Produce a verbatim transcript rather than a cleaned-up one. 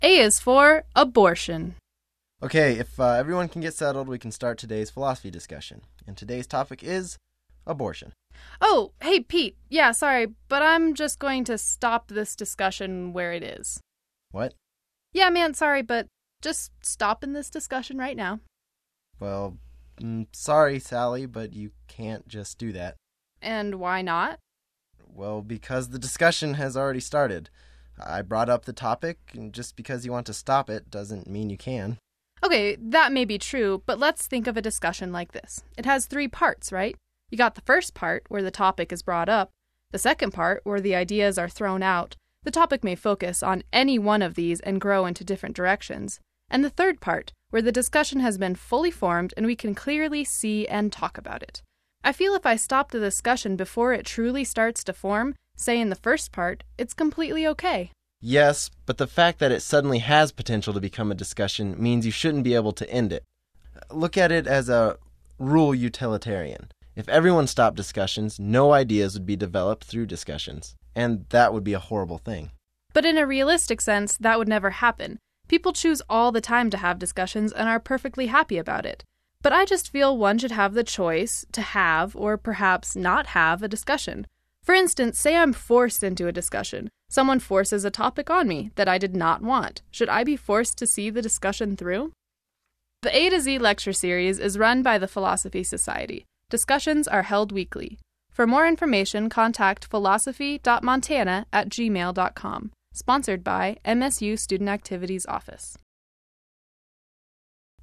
A is for abortion. Okay, if uh, everyone can get settled, we can start today's philosophy discussion. And today's topic is abortion. Oh, hey, Pete. Yeah, sorry, but I'm just going to stop this discussion where it is. What? Yeah, man, sorry, but just stopping this discussion right now. Well, mm, sorry, Sally, but you can't just do that. And why not? Well, because the discussion has already started. I brought up the topic, and just because you want to stop it doesn't mean you can. Okay, that may be true, but let's think of a discussion like this. It has three parts, right? You got the first part, where the topic is brought up. The second part, where the ideas are thrown out. The topic may focus on any one of these and grow into different directions. And the third part, where the discussion has been fully formed and we can clearly see and talk about it. I feel if I stop the discussion before it truly starts to form, say in the first part, it's completely okay. Yes, but the fact that it suddenly has potential to become a discussion means you shouldn't be able to end it. Look at it as a rule utilitarian. If everyone stopped discussions, no ideas would be developed through discussions. And that would be a horrible thing. But in a realistic sense, that would never happen. People choose all the time to have discussions and are perfectly happy about it. But I just feel one should have the choice to have or perhaps not have a discussion. For instance, say I'm forced into a discussion. Someone forces a topic on me that I did not want. Should I be forced to see the discussion through? The A to Z lecture series is run by the Philosophy Society. Discussions are held weekly. For more information, contact philosophy dot montana at gmail dot com. Sponsored by M S U Student Activities Office.